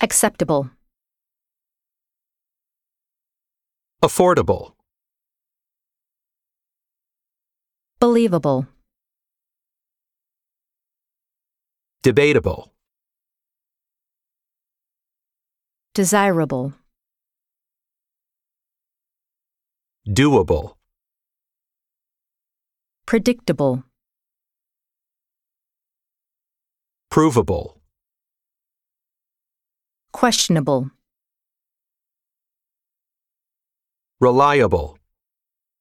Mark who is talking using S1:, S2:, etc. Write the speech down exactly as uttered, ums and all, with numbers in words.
S1: Acceptable.
S2: Affordable.
S1: Believable.
S2: Debatable.
S1: Desirable.
S2: Doable.
S1: Predictable.
S2: Provable.
S1: Questionable.
S2: Reliable.